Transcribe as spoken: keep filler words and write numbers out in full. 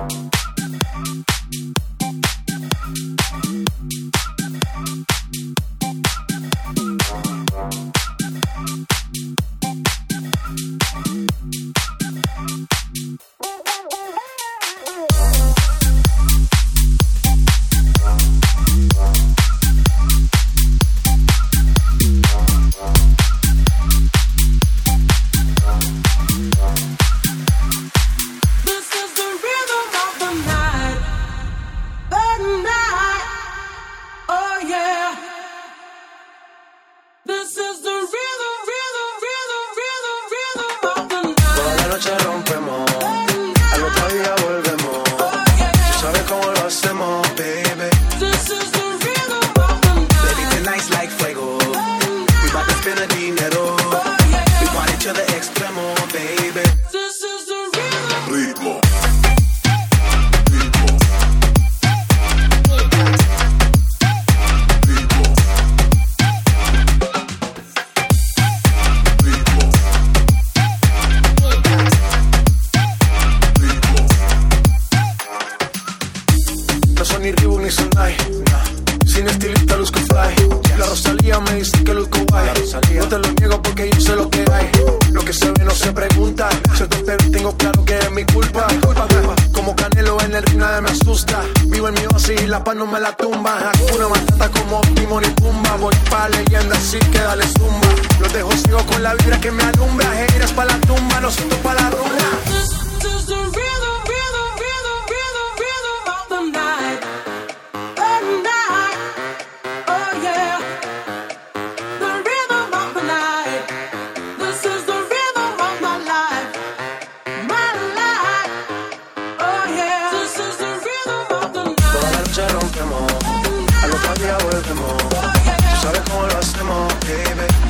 No me la tumba, Hakuna Matata como Timón y Pumba. Voy pa' leyenda, así que dale zumba. Los dejo ciego con la vibra que me alumbra. Heiras pa' la tumba, nosotros pa' la rumba. Al otro día volvemos. Tú sabes cómo lo hacemos, baby.